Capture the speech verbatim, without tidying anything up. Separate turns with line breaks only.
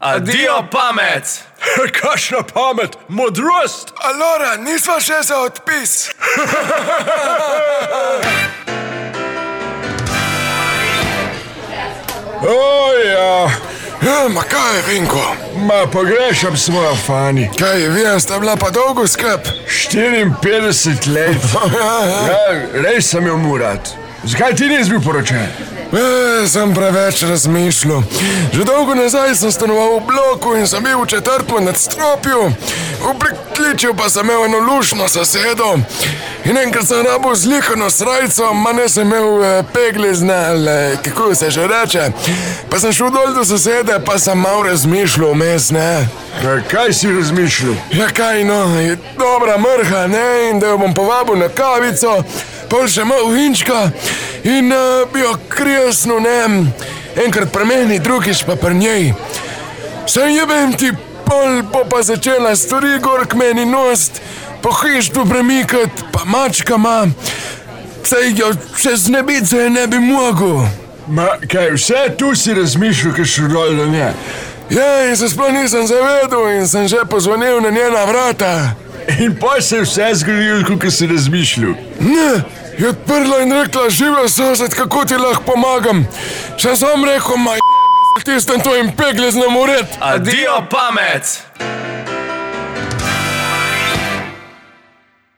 Adijo pamet!
Kakšna pamet, modrost!
Alora, nisva še za odpis.
Oja,
Ja, ma kaj je, Vinko?
ma pogrešam svojo Fani.
Kaj je, vi sta bila pa dolgo skrb?
štiriinpetdeset let. Ja, res sem jo murat. Zakaj ti nisi bil poročen?
E, sem preveč razmišljal. Že dolgo nazaj sem stanoval v bloku in sem bil v četrtmu nadstropju. V prekličju pa sem imel eno lušno sosedo. In enkrat sem rabil zlikano srajco, ma ne sem imel eh, peglizne, ali kako se že reče. Pa sem šel dol do sosede, pa sem malo razmišljal vmes, ne.
Kaj, kaj si razmišljal?
Ja kaj no, je dobra mrha, ne, in da jo bom povabil na kavico, pol še malo vinčka in uh, bi jo krijesno, ne, enkrat pri meni, drugič pa pri njej. Saj jebem ti, pol bo pa začela stvari gor k meni nost, po hištu premikat, pa mačka ma, saj jo čez nebice ne bi mogel.
Ma, kaj, vse tu si razmišljal, kaj še dol do nje?
Ja, in se sploh nisem zavedel in sem že pozvonil na njena vrata.
In pa se je vse zgodilo, kot si razmišljal.
Ne, je odprla in rekla, živa sosed, kako ti lahko pomagam. Še sam rekel, ma j***, tistem tvojim pegleznem ured.
Adijo pamet!